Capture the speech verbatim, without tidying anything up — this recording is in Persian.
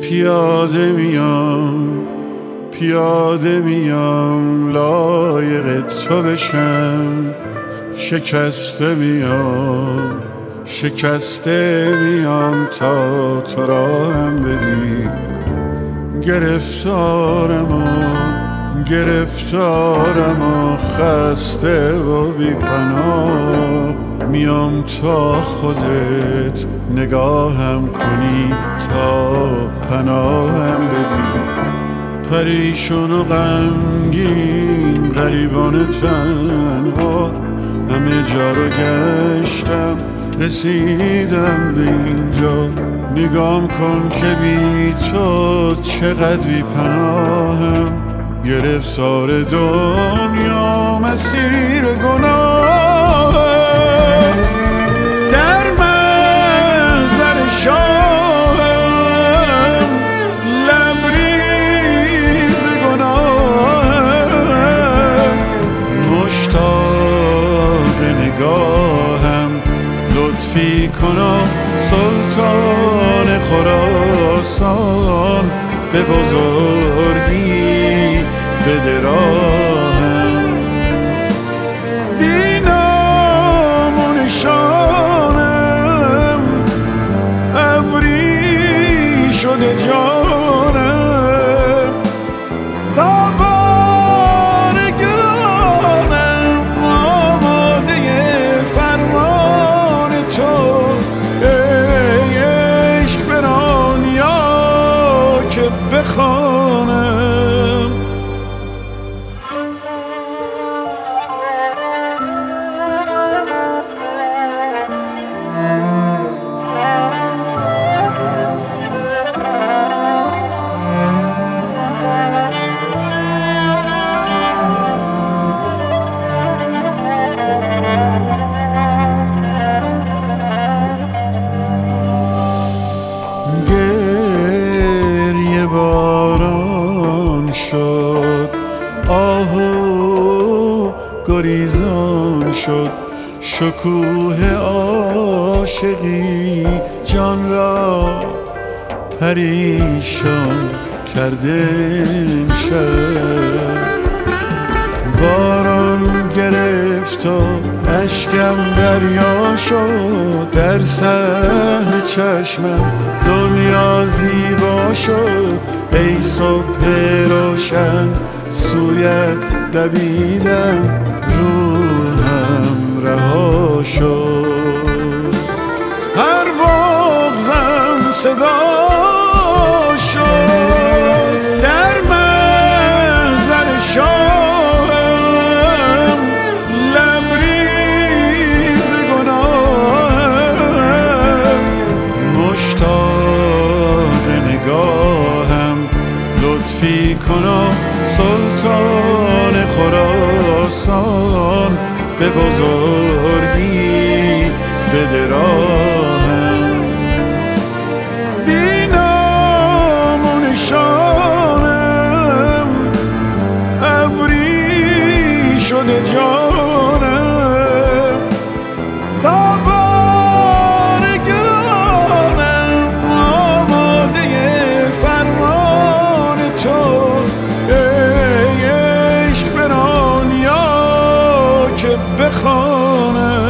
پیاده میام پیاده میام لایق تو بشم، شکسته میام شکسته میام تا تو را هم بدی. گرفتارم و گرفتارم و خسته و بی پناه، میام تا خودت نگاهم کنی تا پناهم بدی. پریشون و غمگین غریبان تنها همه جا رو گشتم، رسیدم به اینجا. نگام کن که بی تو چقدر بی پناهم، گرفتار دنیا مسیر گناهم. در محضر شاهم لبریز گناهم، مشتاق نگاهم لطفی کنا سلطان خراسان، به بزرگی بده راهم. بی نام و نشانم ابری شده جانم، تابان گرانم آماده فرمان تو. ای عشق بران یا که بخوانم. گریه باران شد، آهو گریزان شد، شکوه عاشقی جان را پریشان کرده امشب. باران گرفت و اشکم دریا شد، در صحن چشمم دنیا زیبا شد. ای صبح روشن سویت دویدم، روحم رها شد. هر بغضم صدا شد، در محضر شاهم لبریز گناهم، مشتاق نگاهم لطفی کنا سلطان خراسان، به بزرگی بده راهم. بی نام و نشانم ابری شده جانم، تابان گرانم آماده فرمان تو. ای عشق بران یا که بخوانم.